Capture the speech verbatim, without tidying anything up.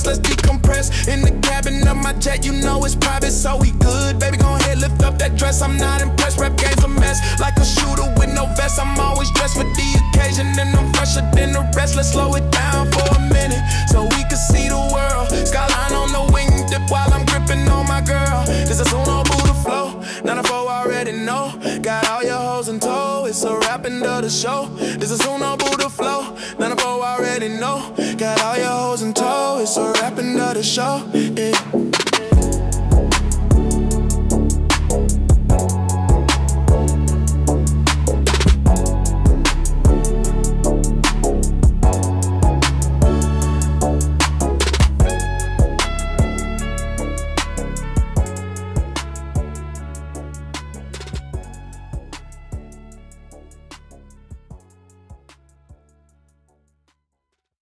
stress, let's decompress. In the cabin of my jet, you know it's private, so we good. Baby, gon' ahead, lift up that dress, I'm not impressed. Rap game's a mess, like a shooter with no vest. I'm always dressed for the occasion, and I'm fresher than the rest. Let's slow it down for a minute, so we can see the world. Skyline on the wing dip while I'm gripping on my girl. This is Uno Buddha flow, nine oh four already know. Got all your hoes in tow, it's a wrap end of the show. This is Uno Buddha flow, nine oh four already know. Got all your hoes in tow, it's a wrap end of the show. Yeah.